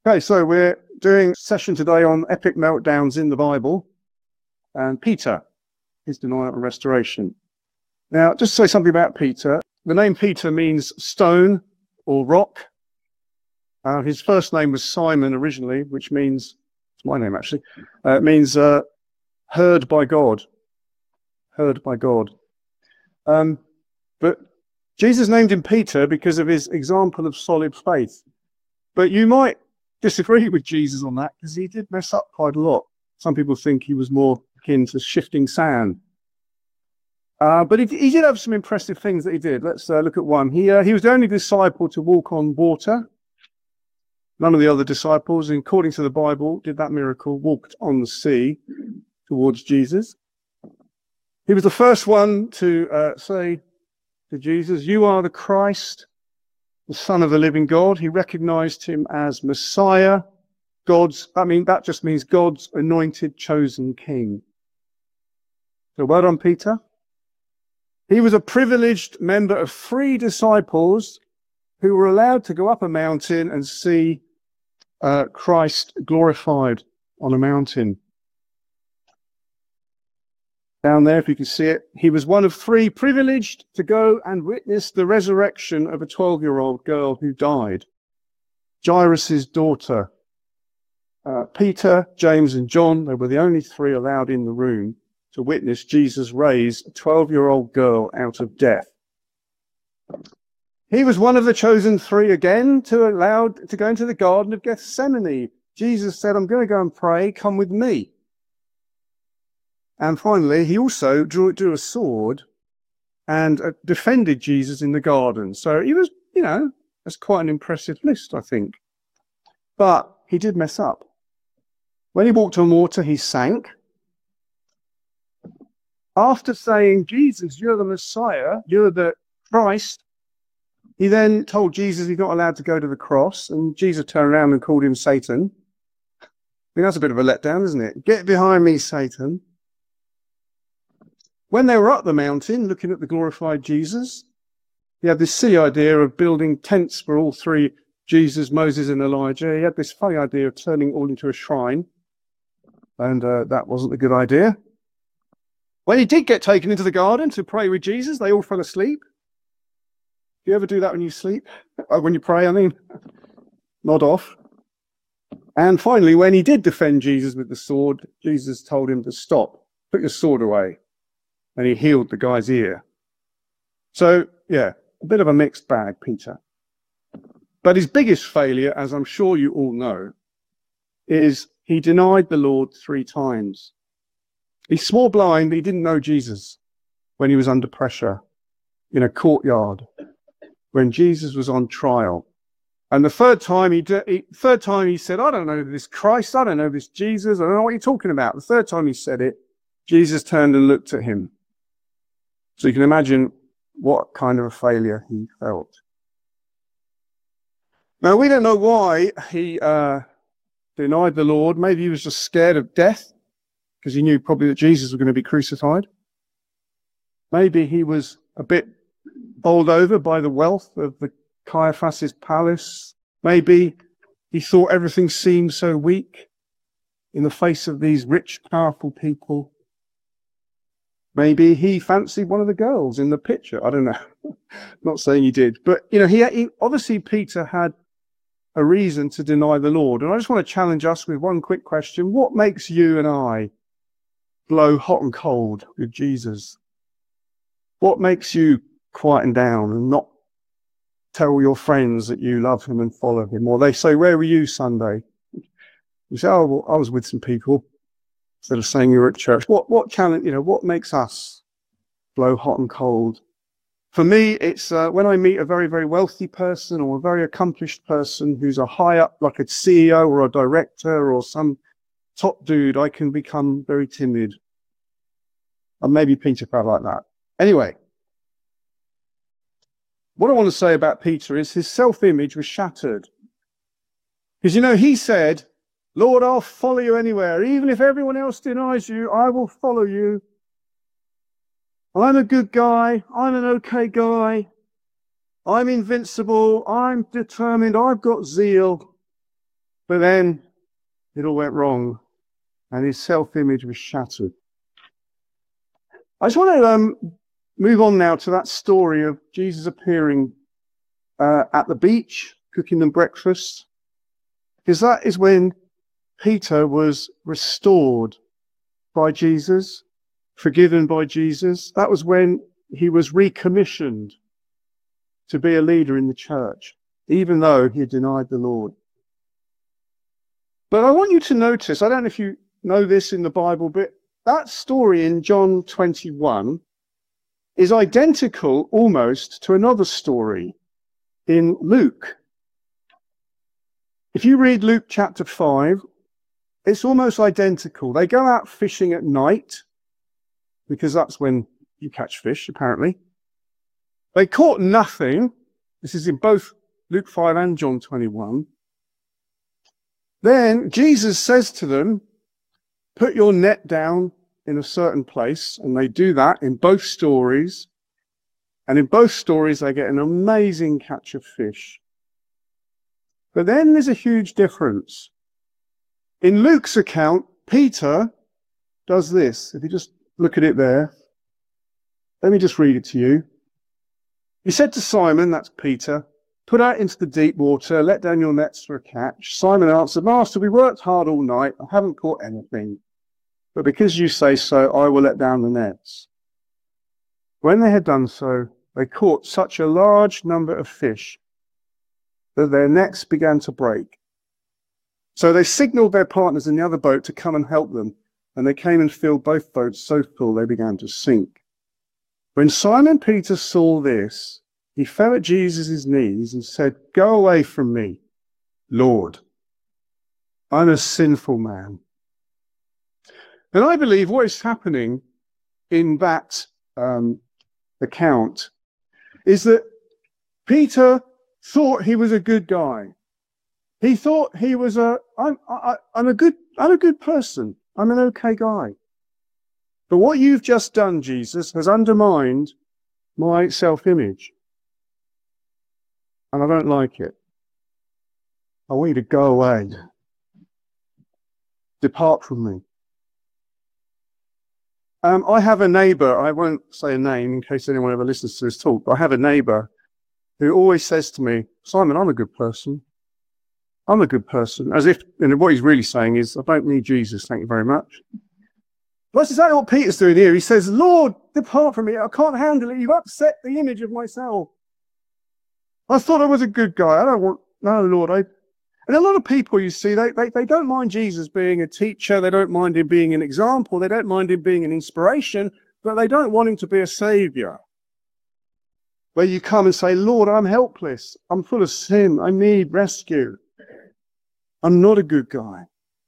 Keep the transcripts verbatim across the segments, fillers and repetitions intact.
Okay, so we're doing a session today on epic meltdowns in the Bible and Peter, his denial and restoration. Now, just to say something about Peter. The name Peter means stone or rock. Uh, his first name was Simon originally, which means, it's my name actually, uh, it means uh, heard by God. Heard by God. Um, but Jesus named him Peter because of his example of solid faith. But you might disagree with Jesus on that because he did mess up quite a lot. Some people think he was more akin to shifting sand. Uh, but he, he did have some impressive things that he did. Let's uh, look at one. He, uh, he was the only disciple to walk on water. None of the other disciples, according to the Bible, did that miracle, walked on the sea towards Jesus. He was the first one to uh, say to Jesus, "You are the Christ, the Son of the living God." He recognized him as Messiah, God's, I mean, that just means God's anointed, chosen king. So well done, Peter. He was a privileged member of three disciples who were allowed to go up a mountain and see uh, Christ glorified on a mountain. Down there, if you can see it, he was one of three privileged to go and witness the resurrection of a twelve-year-old girl who died, Jairus' daughter. Uh, Peter, James, and John, they were the only three allowed in the room to witness Jesus raise a twelve-year-old girl out of death. He was one of the chosen three again to allowed to go into the Garden of Gethsemane. Jesus said, "I'm going to go and pray, come with me." And finally, he also drew, drew a sword and uh, defended Jesus in the garden. So he was, you know, that's quite an impressive list, I think. But he did mess up. When he walked on water, he sank. After saying, "Jesus, you're the Messiah, you're the Christ," he then told Jesus he's not allowed to go to the cross, and Jesus turned around and called him Satan. I mean, that's a bit of a letdown, isn't it? "Get behind me, Satan." When they were up the mountain, looking at the glorified Jesus, he had this silly idea of building tents for all three, Jesus, Moses, and Elijah. He had this funny idea of turning it all into a shrine, and uh, that wasn't a good idea. When he did get taken into the garden to pray with Jesus, they all fell asleep. Do you ever do that when you sleep? Uh, when you pray, I mean. Nod off. And finally, when he did defend Jesus with the sword, Jesus told him to stop. Put your sword away. And he healed the guy's ear. So, yeah, a bit of a mixed bag, Peter. But his biggest failure, as I'm sure you all know, is he denied the Lord three times. He swore blind he didn't know Jesus when he was under pressure in a courtyard, when Jesus was on trial. And the third time he, he third time he said, "I don't know this Christ, I don't know this Jesus, I don't know what you're talking about." The third time he said it, Jesus turned and looked at him. So you can imagine what kind of a failure he felt. Now, we don't know why he uh, denied the Lord. Maybe he was just scared of death, because he knew probably that Jesus was going to be crucified. Maybe he was a bit bowled over by the wealth of the Caiaphas' palace. Maybe he thought everything seemed so weak in the face of these rich, powerful people. Maybe he fancied one of the girls in the picture. I don't know. Not saying he did. But, you know, he, he obviously Peter had a reason to deny the Lord. And I just want to challenge us with one quick question. What makes you and I blow hot and cold with Jesus? What makes you quieten down and not tell your friends that you love him and follow him? Or they say, "Where were you Sunday?" You say, "Oh, well, I was with some people," instead of saying you were at church. What, what challenge, you know, what makes us blow hot and cold? For me, it's uh, when I meet a very, very wealthy person or a very accomplished person who's a high up, like a C E O or a director or some top dude, I can become very timid. And maybe Peter felt like that. Anyway, what I want to say about Peter is his self-image was shattered. Because, you know, he said, "Lord, I'll follow you anywhere. Even if everyone else denies you, I will follow you. I'm a good guy. I'm an okay guy. I'm invincible. I'm determined. I've got zeal. But then it all went wrong and his self-image was shattered. I just want to um, move on now to that story of Jesus appearing uh, at the beach, cooking them breakfast, because that is when Peter was restored by Jesus, forgiven by Jesus. That was when he was recommissioned to be a leader in the church, even though he had denied the Lord. But I want you to notice, I don't know if you know this in the Bible, but that story in John twenty-one is identical almost to another story in Luke. If you read Luke chapter five, it's almost identical. They go out fishing at night, because that's when you catch fish, apparently. They caught nothing. This is in both Luke five and John twenty-one. Then Jesus says to them, put your net down in a certain place, and they do that in both stories. And in both stories, they get an amazing catch of fish. But then there's a huge difference. In Luke's account, Peter does this. If you just look at it there, let me just read it to you. He said to Simon, that's Peter, put out into the deep water, let down your nets for a catch. Simon answered, Master, we worked hard all night. I haven't caught anything. But because you say so, I will let down the nets. When they had done so, they caught such a large number of fish that their nets began to break. So they signaled their partners in the other boat to come and help them, and they came and filled both boats so full they began to sink. When Simon Peter saw this, he fell at Jesus' knees and said, Go away from me, Lord. I'm a sinful man. And I believe what is happening in that um, account is that Peter thought he was a good guy. He thought he was a, I'm, I, I'm a good, I'm a good person. I'm an okay guy. But what you've just done, Jesus, has undermined my self-image. And I don't like it. I want you to go away. Depart from me. Um, I have a neighbour, I won't say a name in case anyone ever listens to this talk, but I have a neighbour who always says to me, Simon, I'm a good person. I'm a good person. As if, and what he's really saying is, I don't need Jesus, thank you very much. That's exactly what Peter's doing here. He says, Lord, depart from me. I can't handle it. You've upset the image of myself. I thought I was a good guy. I don't want, no, Lord. I, and a lot of people, you see, they, they, they don't mind Jesus being a teacher. They don't mind him being an example. They don't mind him being an inspiration, but they don't want him to be a savior. Where you come and say, Lord, I'm helpless. I'm full of sin. I need rescue. I'm not a good guy.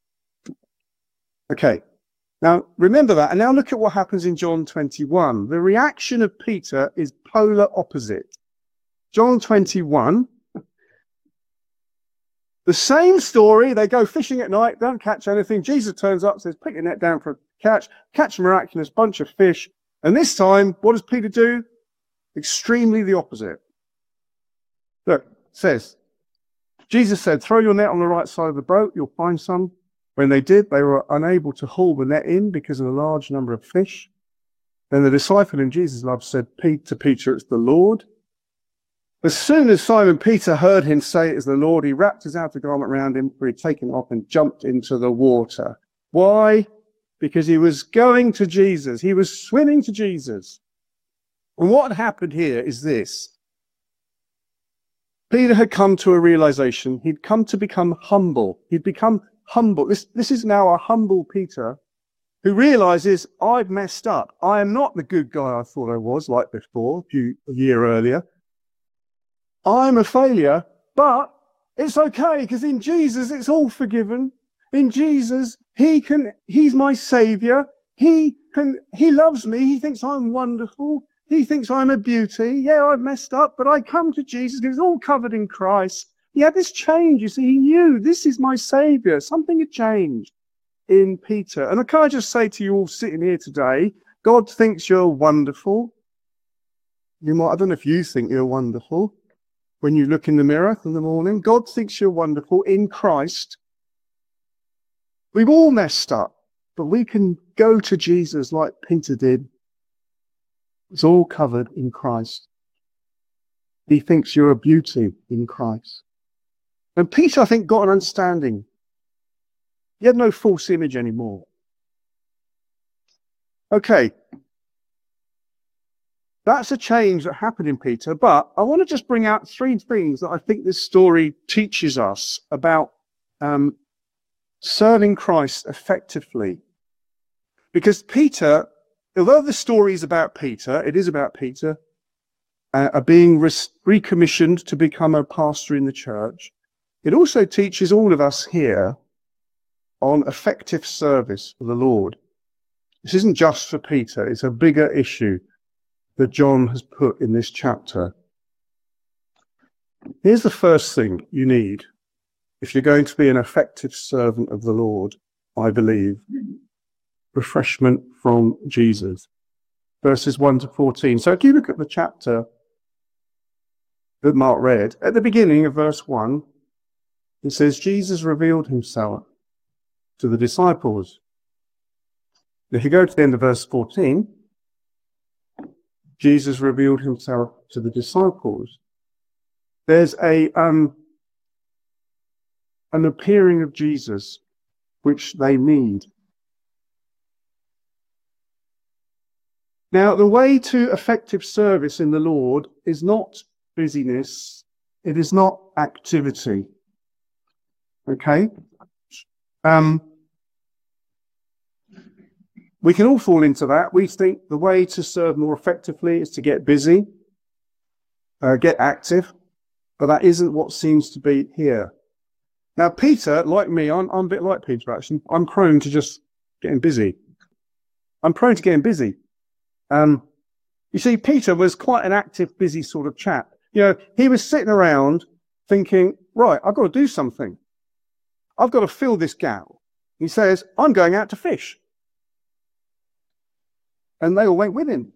Okay. Now, remember that. And now look at what happens in John twenty-one. The reaction of Peter is polar opposite. John twenty-one. The same story. They go fishing at night, don't catch anything. Jesus turns up, says, put your net down for a catch. Catch a miraculous bunch of fish. And this time, what does Peter do? Extremely the opposite. Look, it says, Jesus said, throw your net on the right side of the boat, you'll find some. When they did, they were unable to haul the net in because of the large number of fish. Then the disciple whom Jesus loved said to Peter, it's the Lord. As soon as Simon Peter heard him say it is the Lord, he wrapped his outer garment around him, for he had taken it off and jumped into the water. Why? Because he was going to Jesus. He was swimming to Jesus. And what had happened here is this. Peter had come to a realization. He'd come to become humble. He'd become humble. This, this is now a humble Peter who realizes I've messed up. I am not the good guy I thought I was like before, a, few, a year earlier. I'm a failure, but it's okay because in Jesus it's all forgiven. In Jesus, he can, he's my savior. He can, he loves me. He thinks I'm wonderful. He thinks I'm a beauty. Yeah, I've messed up, but I come to Jesus because it's all covered in Christ. He had this change. You see, he knew this is my savior. Something had changed in Peter. And can I just say to you all sitting here today, God thinks you're wonderful. You might, I don't know if you think you're wonderful when you look in the mirror in the morning. God thinks you're wonderful in Christ. We've all messed up, but we can go to Jesus like Peter did. It's all covered in Christ. He thinks you're a beauty in Christ. And Peter, I think, got an understanding. He had no false image anymore. Okay. That's a change that happened in Peter, but I want to just bring out three things that I think this story teaches us about um, serving Christ effectively. Because Peter, although the story is about Peter, it is about Peter, uh, being re- recommissioned to become a pastor in the church, it also teaches all of us here on effective service for the Lord. This isn't just for Peter, it's a bigger issue that John has put in this chapter. Here's the first thing you need if you're going to be an effective servant of the Lord, I believe. Refreshment from Jesus. Verses one to fourteen. So if you look at the chapter that Mark read, at the beginning of verse one, it says, Jesus revealed himself to the disciples. If you go to the end of verse fourteen, Jesus revealed himself to the disciples. There's a um, an appearing of Jesus which they need. Now, the way to effective service in the Lord is not busyness. It is not activity. Okay? Um, we can all fall into that. We think the way to serve more effectively is to get busy, uh, get active, but that isn't what seems to be here. Now, Peter, like me, I'm, I'm a bit like Peter, actually. I'm prone to just getting busy. I'm prone to getting busy. Um, you see, Peter was quite an active, busy sort of chap. You know, he was sitting around thinking, right, I've got to do something. I've got to fill this gap. He says, I'm going out to fish. And they all went with him.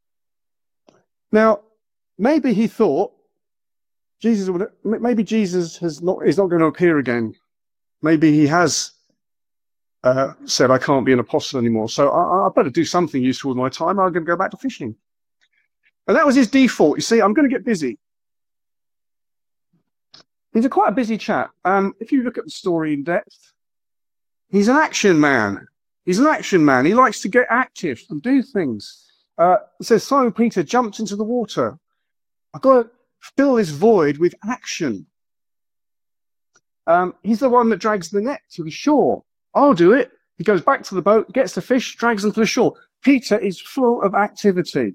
Now, maybe he thought, Jesus would, maybe Jesus has not, is not going to appear again. Maybe he has uh, said, I can't be an apostle anymore, so I, I better do something useful with my time. I'm going to go back to fishing. And that was his default. You see, I'm going to get busy. He's a quite a busy chap. Um, if you look at the story in depth, he's an action man. He's an action man. He likes to get active and do things. Uh, it says Simon Peter jumped into the water. I've got to fill this void with action. Um, he's the one that drags the net to the shore. I'll do it. He goes back to the boat, gets the fish, drags them to the shore. Peter is full of activity.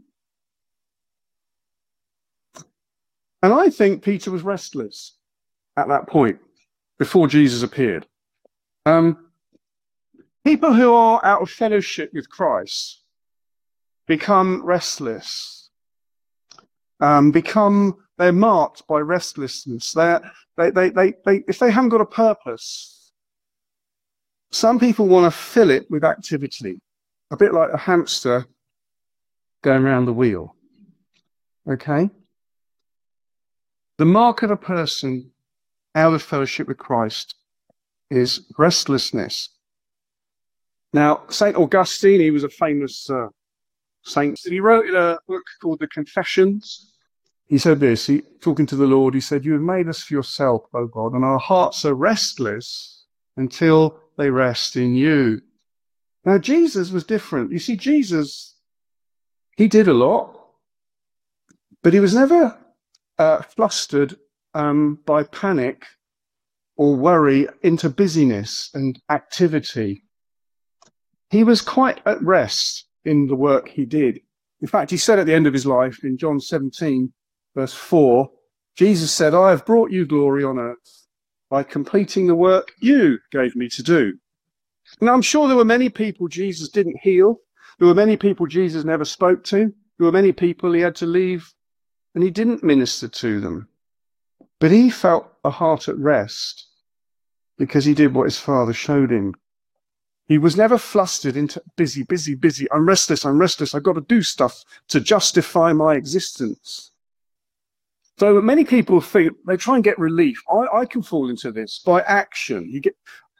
And I think Peter was restless at that point, before Jesus appeared. Um, people who are out of fellowship with Christ become restless, um, become, they're marked by restlessness. They're, they, they, they, they, if they haven't got a purpose, some people want to fill it with activity, a bit like a hamster going around the wheel. Okay? The mark of a person out of fellowship with Christ is restlessness. Now, Saint Augustine, he was a famous uh, saint. He wrote in a book called The Confessions. He said this, he, talking to the Lord, he said, you have made us for yourself, O God, and our hearts are restless until they rest in you. Now, Jesus was different. You see, Jesus, he did a lot, but he was never uh, flustered um, by panic or worry into busyness and activity. He was quite at rest in the work he did. In fact, he said at the end of his life in John seventeen, verse four, Jesus said, I have brought you glory on earth by completing the work you gave me to do. Now, I'm sure there were many people Jesus didn't heal. There were many people Jesus never spoke to. There were many people he had to leave and he didn't minister to them. But he felt a heart at rest because he did what his Father showed him. He was never flustered into busy, busy, busy. I'm restless, I'm restless. I've got to do stuff to justify my existence. So many people think, they try and get relief. I, I can fall into this by action. You get,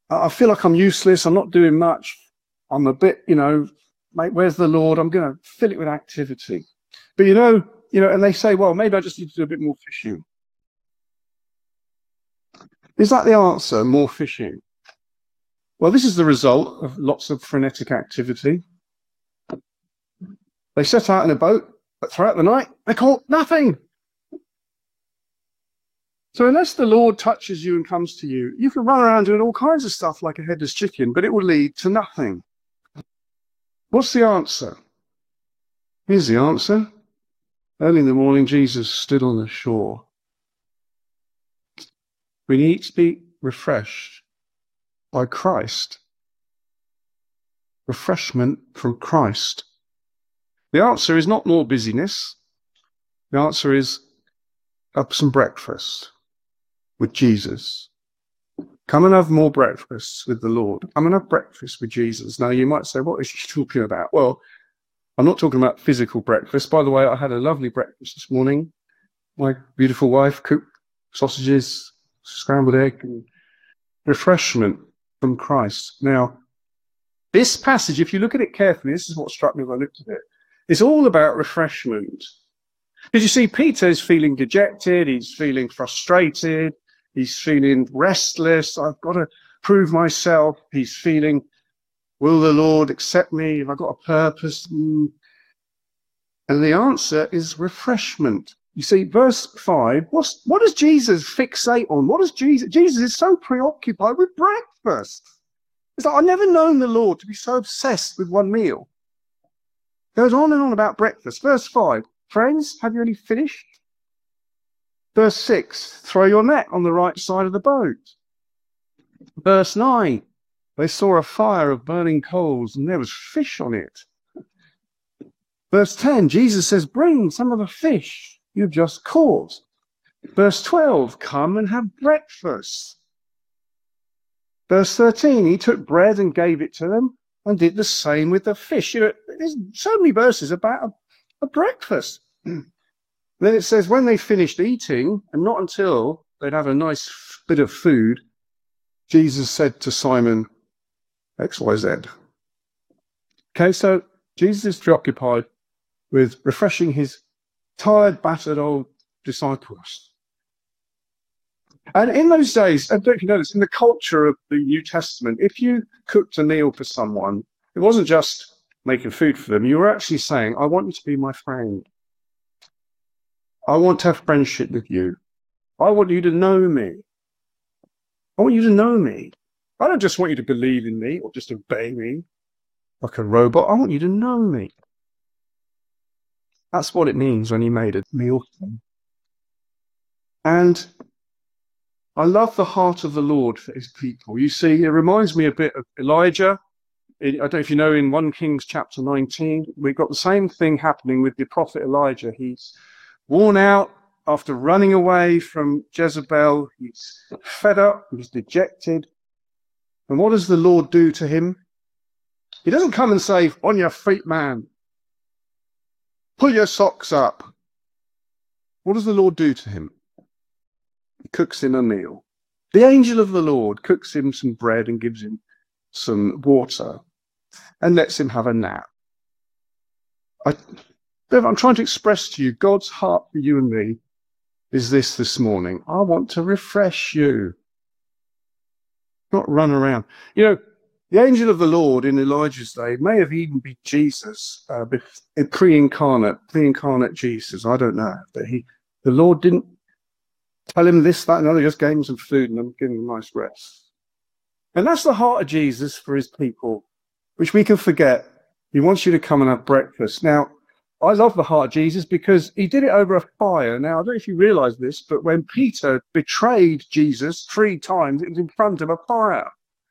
I feel like I'm useless. I'm not doing much. I'm a bit, you know, mate, where's the Lord? I'm going to fill it with activity. But, you know, you know, and they say, well, maybe I just need to do a bit more fishing. Is that the answer, more fishing? Well, this is the result of lots of frenetic activity. They set out in a boat, but throughout the night, they caught nothing. So unless the Lord touches you and comes to you, you can run around doing all kinds of stuff like a headless chicken, but it will lead to nothing. What's the answer? Here's the answer. Early in the morning, Jesus stood on the shore. We need to be refreshed by Christ. Refreshment from Christ. The answer is not more busyness. The answer is have some breakfast with Jesus. Come and have more breakfasts with the Lord. Come and have breakfast with Jesus. Now, you might say, what is he talking about? Well, I'm not talking about physical breakfast. By the way, I had a lovely breakfast this morning. My beautiful wife cooked sausages, scrambled egg, and refreshment from Christ. Now, this passage, if you look at it carefully, this is what struck me when I looked at it. It's all about refreshment. Because you see, Peter is feeling dejected. He's feeling frustrated. He's feeling restless. I've got to prove myself. He's feeling, will the Lord accept me? Have I got a purpose? Mm. And the answer is refreshment. You see, verse five, what's, what does Jesus fixate on? What does Jesus, Jesus is so preoccupied with breakfast. It's like, I've never known the Lord to be so obsessed with one meal. Goes on and on about breakfast. Verse five, friends, have you already finished? Verse six, throw your net on the right side of the boat. Verse nine, they saw a fire of burning coals and there was fish on it. Verse ten, Jesus says, bring some of the fish you've just caught. Verse twelve, come and have breakfast. Verse thirteen, he took bread and gave it to them and did the same with the fish. You know, there's so many verses about a, a breakfast. Then it says, when they finished eating, and not until they'd have a nice bit of food, Jesus said to Simon, X Y Z. Okay, so Jesus is preoccupied with refreshing his tired, battered old disciples. And in those days, I don't know if you know this, in the culture of the New Testament, if you cooked a meal for someone, it wasn't just making food for them. You were actually saying, I want you to be my friend. I want to have friendship with you. I want you to know me. I want you to know me. I don't just want you to believe in me or just obey me like a robot. I want you to know me. That's what it means when he made a meal for them. And I love the heart of the Lord for his people. You see, it reminds me a bit of Elijah. I don't know if you know, in First Kings chapter nineteen, we've got the same thing happening with the prophet Elijah. He's worn out after running away from Jezebel. He's fed up. He's dejected. And what does the Lord do to him? He doesn't come and say, on your feet, man. Pull your socks up. What does the Lord do to him? He cooks him a meal. The angel of the Lord cooks him some bread and gives him some water and lets him have a nap. I, I'm trying to express to you, God's heart for you and me is this this morning. I want to refresh you, not run around. You know, the angel of the Lord in Elijah's day may have even been Jesus, uh, pre-incarnate, pre-incarnate Jesus. I don't know, but he, the Lord didn't tell him this, that, and other. Just gave him some food and gave him a nice rest. And that's the heart of Jesus for his people, which we can forget. He wants you to come and have breakfast. Now, I love the heart of Jesus because he did it over a fire. Now, I don't know if you realize this, but when Peter betrayed Jesus three times, it was in front of a fire.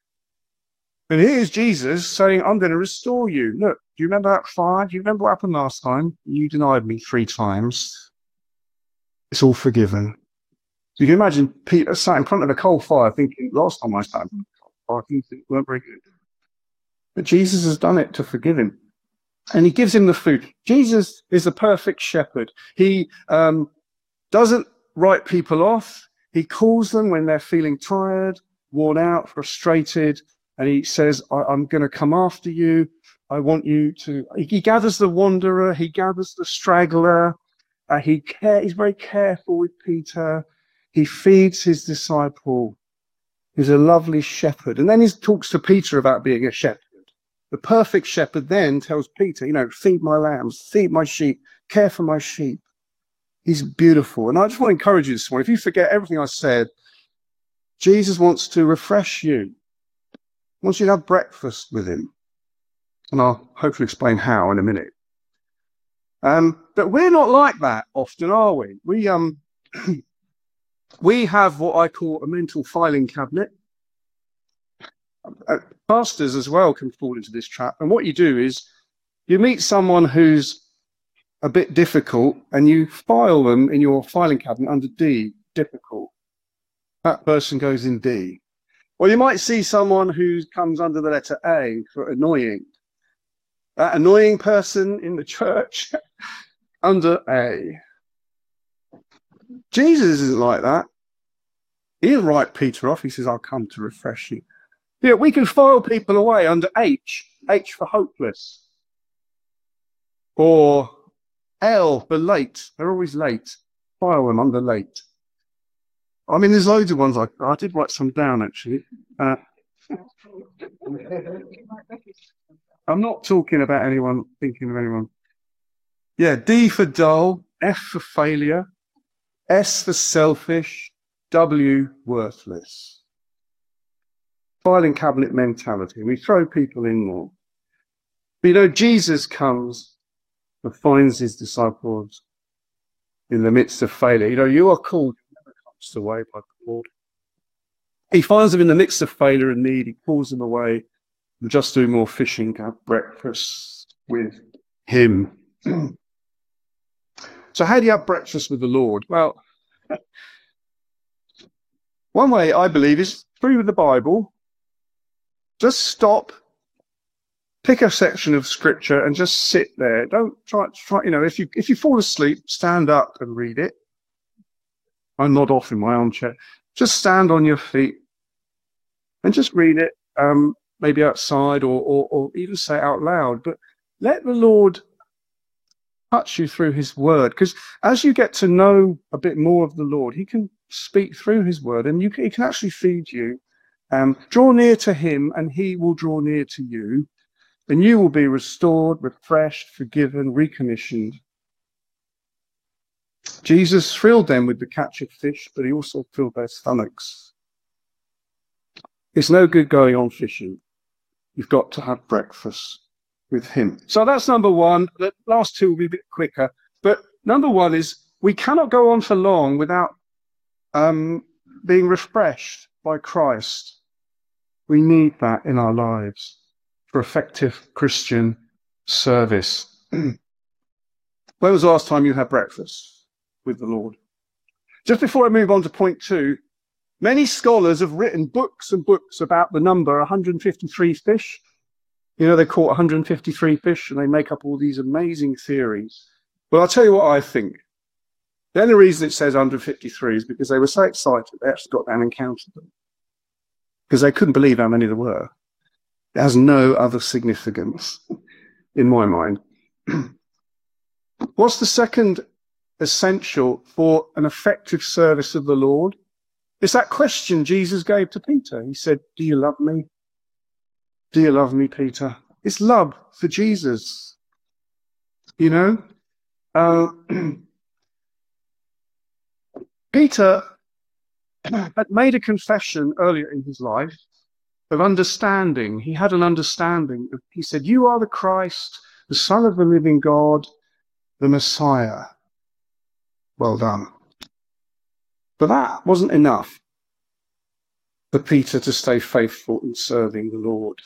And here's Jesus saying, I'm going to restore you. Look, do you remember that fire? Do you remember what happened last time? You denied me three times. It's all forgiven. So you can imagine Peter sat in front of a coal fire thinking, last time I sat in fire, things weren't very good. But Jesus has done it to forgive him. And he gives him the food. Jesus is the perfect shepherd. He um, doesn't write people off. He calls them when they're feeling tired, worn out, frustrated, and he says, I, I'm going to come after you. I want you to, he, he gathers the wanderer, he gathers the straggler, uh, he care, he's very careful with Peter. He feeds his disciple. He's a lovely shepherd. And then he talks to Peter about being a shepherd. The perfect shepherd then tells Peter, you know, feed my lambs, feed my sheep, care for my sheep. He's beautiful. And I just want to encourage you this morning, if you forget everything I said, Jesus wants to refresh you. He wants you to have breakfast with him. And I'll hopefully explain how in a minute. Um, but we're not like that often, are we? We, um, we have what I call a mental filing cabinet. Uh, pastors as well can fall into this trap. And what you do is you meet someone who's a bit difficult and you file them in your filing cabinet under D, difficult. That person goes in D. Or you might see someone who comes under the letter A for annoying. That annoying person in the church under A. Jesus isn't like that. He didn't write Peter off. He says, I'll come to refresh you. Yeah, we can file people away under H, H for hopeless. Or L for late. They're always late. File them under late. I mean, there's loads of ones. I, I did write some down, actually. Uh, I'm not talking about anyone, thinking of anyone. Yeah, D for dull, F for failure, S for selfish, W worthless. Filing cabinet mentality. We throw people in there. But you know, Jesus comes and finds his disciples in the midst of failure. You know, you are called, never cast away by the Lord. He finds them in the midst of failure and need. He pulls them away and just do more fishing, have breakfast with him. So how do you have breakfast with the Lord? Well, one way I believe is through the Bible. Just stop, pick a section of scripture and just sit there. Don't try, try, you know, if you, if you fall asleep, stand up and read it. I nod off in my armchair. Just stand on your feet and just read it, um, maybe outside or, or, or even say it out loud. But let the Lord touch you through his word, because as you get to know a bit more of the Lord, he can speak through his word and you can, he can actually feed you. Um, draw near to him and he will draw near to you, and you will be restored, refreshed, forgiven, recommissioned. Jesus thrilled them with the catch of fish, but he also filled their stomachs. It's no good going on fishing. You've got to have breakfast with him. So that's number one. The last two will be a bit quicker. But number one is we cannot go on for long without um, being refreshed by Christ. We need that in our lives for effective Christian service. When was the last time you had breakfast with the Lord? Just before I move on to point two, many scholars have written books and books about the number one hundred fifty-three fish. You know, they caught one hundred fifty-three fish and they make up all these amazing theories. But I'll tell you what I think. The only reason it says one hundred fifty-three is because they were so excited they actually got down and counted them. Because they couldn't believe how many there were. It has no other significance in my mind. What's the second essential for an effective service of the Lord? It's that question Jesus gave to Peter. He said, do you love me? Do you love me, Peter? It's love for Jesus. You know? Uh, Peter had made a confession earlier in his life of understanding. He had an understanding. He said, you are the Christ, the Son of the living God, the Messiah. Well done. But that wasn't enough for Peter to stay faithful in serving the Lord.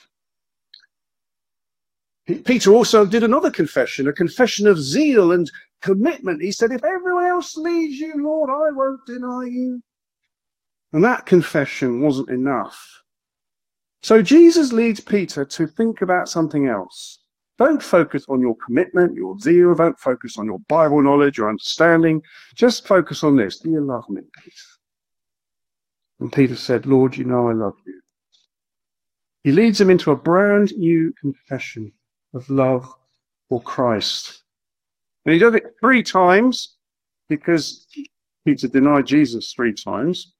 Peter also did another confession, a confession of zeal and commitment. He said, if everyone else leaves you, Lord, I won't deny you. And that confession wasn't enough. So Jesus leads Peter to think about something else. Don't focus on your commitment, your zeal. Don't focus on your Bible knowledge, your understanding. Just focus on this. Do you love me, Peter? And Peter said, Lord, you know I love you. He leads him into a brand new confession of love for Christ. And he does it three times because Peter denied Jesus three times.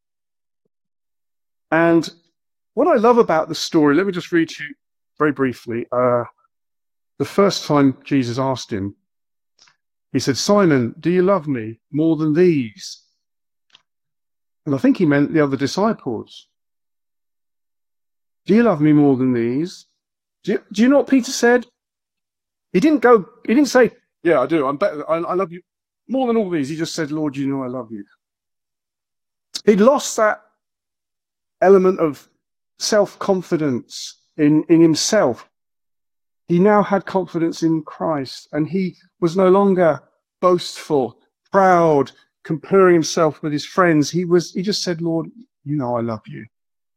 And what I love about the story, let me just read to you very briefly. Uh, the first time Jesus asked him, he said, Simon, do you love me more than these? And I think he meant the other disciples. Do you love me more than these? Do you, do you know what Peter said? He didn't go, he didn't say, yeah, I do. I'm better. I, I love you more than all these. He just said, Lord, you know I love you. He'd lost that element of self-confidence in, in himself. He now had confidence in Christ, and he was no longer boastful, proud, comparing himself with his friends. He was, he just said, Lord, you know I love you.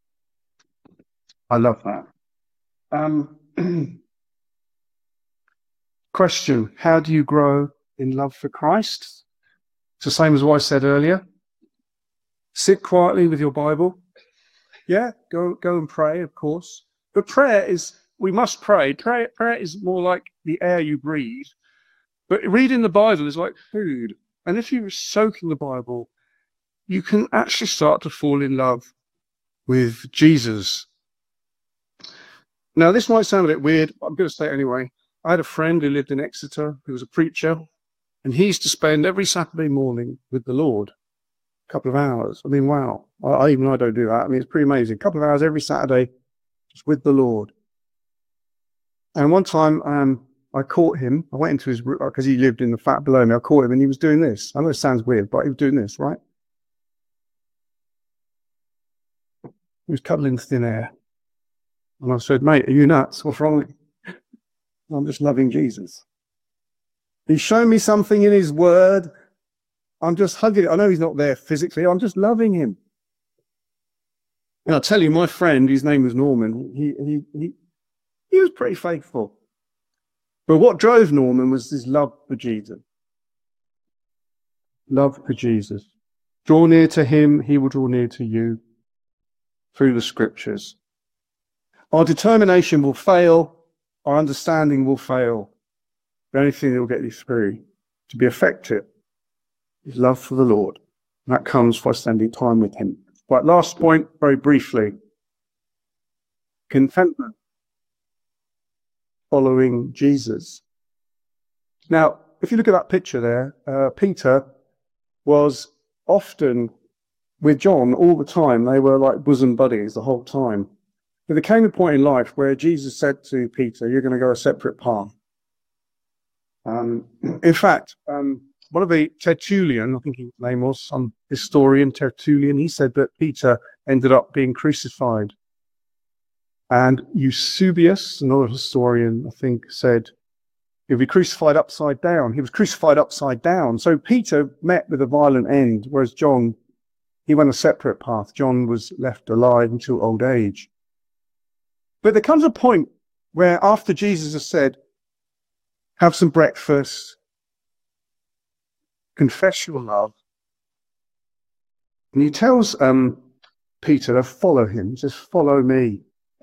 I love that. Um, question, how do you grow in love for Christ? It's the same as what I said earlier. Sit quietly with your Bible. Yeah, go go and pray, of course. But prayer is, we must pray. Prayer, prayer is more like the air you breathe. But reading the Bible is like food. And if you soak in the Bible, you can actually start to fall in love with Jesus. Now, this might sound a bit weird, but I'm going to say it anyway. I had a friend who lived in Exeter, who was a preacher, and he used to spend every Saturday morning with the Lord, a couple of hours. I mean, wow. I, I even I don't do that. I mean, it's pretty amazing. A couple of hours every Saturday, just with the Lord. And one time, um, I caught him. I went into his room, because he lived in the flat below me. I caught him, and he was doing this. I know it sounds weird, but he was doing this, right? He was cuddling thin air. And I said, mate, are you nuts? What's wrong with you? I'm just loving Jesus. He's shown me something in his word. I'm just hugging it. I know he's not there physically. I'm just loving him. And I'll tell you, my friend, his name was Norman, he, he, he, he was pretty faithful. But what drove Norman was his love for Jesus. Love for Jesus. Draw near to him, he will draw near to you through the scriptures. Our determination will fail. Our understanding will fail. The only thing that will get you through to be effective is love for the Lord. And that comes by spending time with him. Right, last point, very briefly. Contentment. Following Jesus. Now, if you look at that picture there, uh, Peter was often with John all the time. They were like bosom buddies the whole time. But there came a point in life where Jesus said to Peter, you're going to go a separate path. Um, in fact, um, one of the Tertullian, I think his name was, some historian, Tertullian, he said that Peter ended up being crucified. And Eusebius, another historian, I think, said he'll be crucified upside down. He was crucified upside down. So Peter met with a violent end, whereas John, he went a separate path. John was left alive until old age. But there comes a point where after Jesus has said, have some breakfast, confess your love, and he tells um, Peter to follow him. He says, follow me.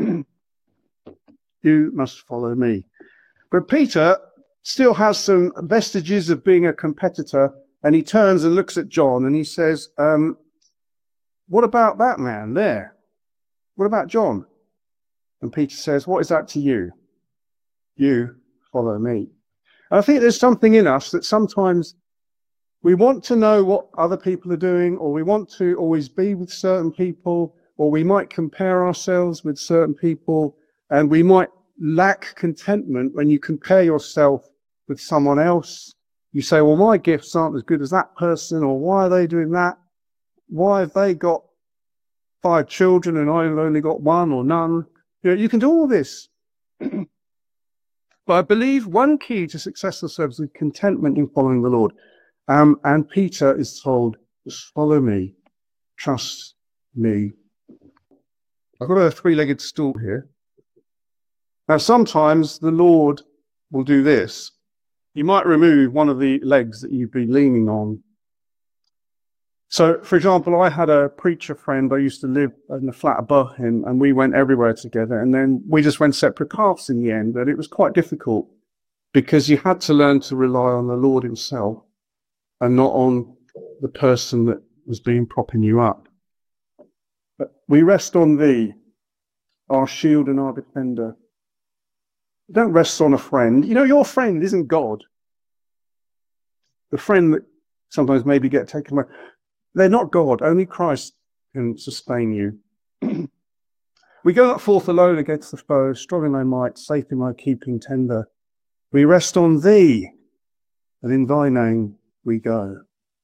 You must follow me. But Peter still has some vestiges of being a competitor, and he turns and looks at John and he says, um, what about that man there? What about John? And Peter says, what is that to you? You follow me. And I think there's something in us that sometimes we want to know what other people are doing, or we want to always be with certain people, or we might compare ourselves with certain people, and we might lack contentment when you compare yourself with someone else. You say, well, my gifts aren't as good as that person, or why are they doing that? Why have they got five children and I've only got one or none? You know, you can do all this. But I believe one key to successful service is contentment in following the Lord. Um, and Peter is told, just follow me, trust me. I've got a three-legged stool here. Now, sometimes the Lord will do this. You might remove one of the legs that you've been leaning on. So, for example, I had a preacher friend. I used to live in the flat above him, and we went everywhere together. And then we just went separate paths in the end. And it was quite difficult because you had to learn to rely on the Lord himself and not on the person that was being propping you up. But we rest on thee, our shield and our defender. Don't rest on a friend. You know, your friend isn't God. The friend that sometimes maybe get taken away. They're not God. Only Christ can sustain you. We go not forth alone against the foe, strong in thy might, safe in thy keeping tender. We rest on thee, and in thy name we go.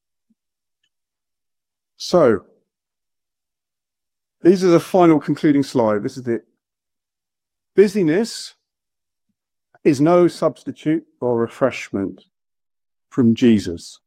So, these are the final concluding slide. This is it. Busyness is no substitute for refreshment from Jesus.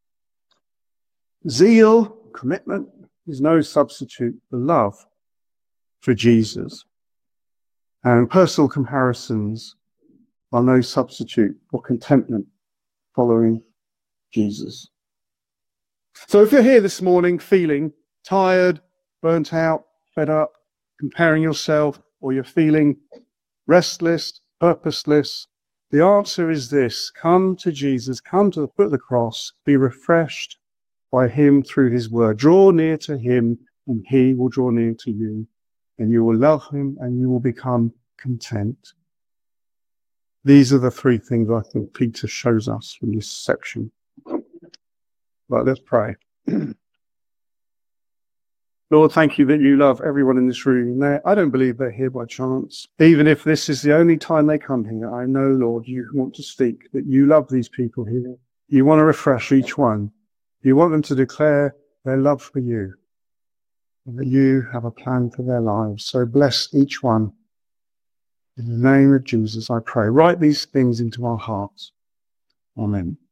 Zeal, commitment, is no substitute for love for Jesus. And personal comparisons are no substitute for contentment following Jesus. So if you're here this morning feeling tired, burnt out, fed up, comparing yourself, or you're feeling restless, purposeless, the answer is this: come to Jesus, come to the foot of the cross, be refreshed by him through his word. Draw near to him and he will draw near to you, and you will love him and you will become content. These are the three things I think Peter shows us from this section. Right, let's pray. Lord, thank you that you love everyone in this room. I don't believe they're here by chance. Even if this is the only time they come here, I know, Lord, you want to speak, that you love these people here. You want to refresh each one. You want them to declare their love for you, and that you have a plan for their lives. So bless each one. In the name of Jesus, I pray. Write these things into our hearts. Amen.